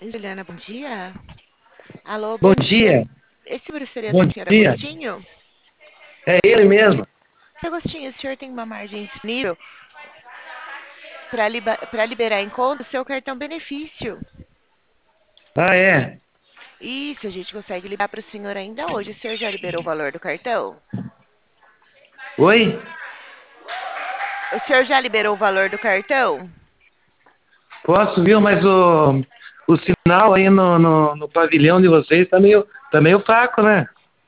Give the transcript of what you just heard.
Juliana, bom dia. Alô, Bom bom dia. dia, Esse número seria bom da senhora dia. Agostinho? É ele mesmo. Senhor Agostinho, o senhor tem uma margem disponível para liberar em conta o seu cartão benefício? Ah, é. Isso, a gente consegue liberar para o senhor ainda hoje. O senhor já liberou o valor do cartão? Oi? O senhor já liberou o valor do cartão? Posso, viu? Mas o sinal aí no pavilhão de vocês tá meio fraco, né?